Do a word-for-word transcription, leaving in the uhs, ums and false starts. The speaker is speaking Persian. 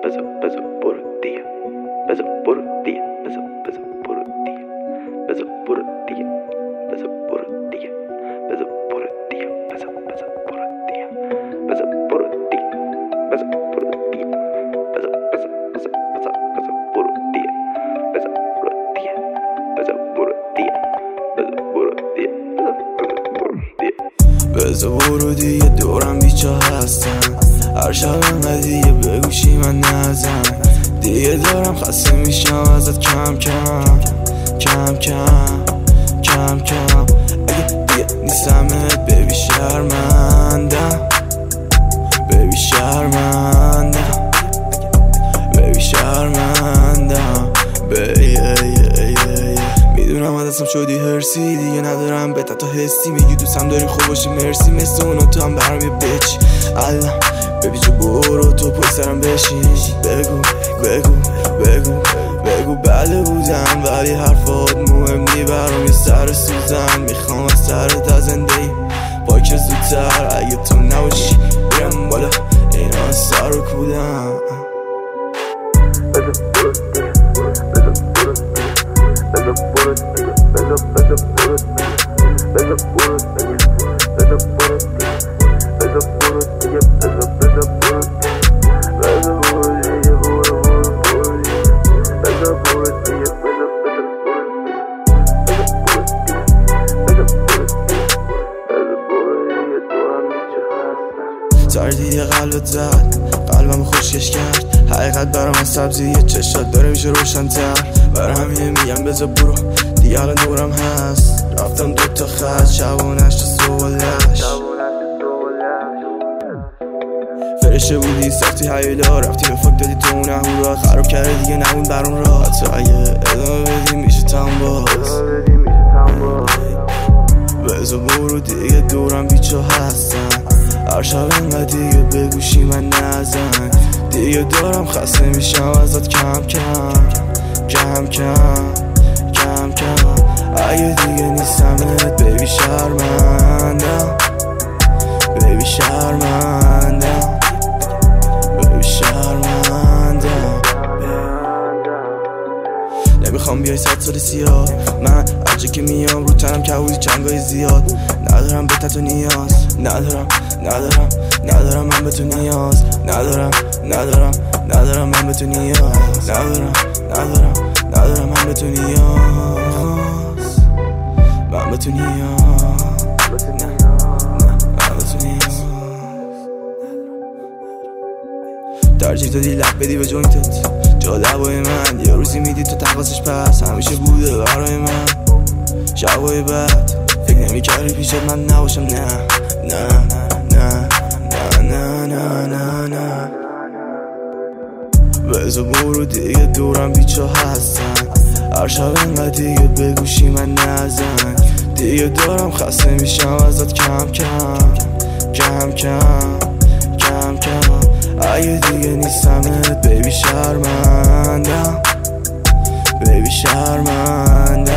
بزا بزا برو دیگه بزا برو دیگه بزا بزا برو دیگه بزا برو دیگه بزا برو دیگه بزا برو دیگه بزا بزا برو دیگه بزا برو دیگه بزا برو دیگه بزا بزا بزا بزا بزا برو دیگه بزا برو دیگه بزا برو دیگه بزا برو دیگه بزا برو دیگه دورم بیچه هستن هر شب انقدر دیگه بگوشی من نزن دیگه دارم خسته میشم ازت کم کم کم کم کم کم اگه دیگه نیستمت بیبی شرمندم بیبی شرمندم بیبی شرمندم بیبی میدونم ازم شدی هرسی دیگه ندارم بهت تا حسی میگی دوستم داری خوب باشی مرسی مثل اونو تو هم برام یه بچی الان ببی جو برو تو پای سرم بشین بگو بگو بگو بگو بله بودم ولی حرفات مهم نی برام یه سر سوزن میخوام از سرت از زندگی پاک زودتر اگه تو نباشی برم بالا اینا سر رو کودم سر دیگه قلبت زد قلبم خوشکش کرد حقیقت برام از سبزیه چشات داره میشه روشن تر برای همینه میگم بذار برو دیگه الان دورم هست رفتم دوتا خط شب و نشت صبح و لش فرشته بودی ساختی حیلا رفتی به فاک دادی تو اون اهورا خراب کرده دیگه نمون برام را حتی اگه ادامه بدی میشه تم باز بذار برو دیگه دورم بیچه هستن هر شب انقدر دیگه بگوشی من نزن دیگه دارم خسته میشم ازت کم کم کم کم کم کم اگه دیگه نیستمت بیبی شرمندم بیبی شرمندم بیبی شرمندم نمیخوام بیای صد سال سیاه من عجه که میام رو تنم کبودی چنگای زیاد ندارم به تو نیاز ندارم ندارم ندارم من به تو نیاز ندارم ندارم ندارم من به تو نیاز ندارم ندارم ندارم من به تو نیاز من به تو نیاز من به تو نیاز ترجیح دادی لب بدی به جوینتت جا لبای من یه روزی میدی تو تقاصش پس همیشه بوده برای من شبای بعد فکر نمی کردی پیشت من نباشم نه نه نه نه نه نه نه بذار برو دیگه دورم بیچه هستن هر شب انقدر دیگه بگوشی من نزن دیگه دارم خسته میشم ازت کم کم کم کم کم کم اگه دیگه نیستمت بیبی شرمندم بیبی شرمندم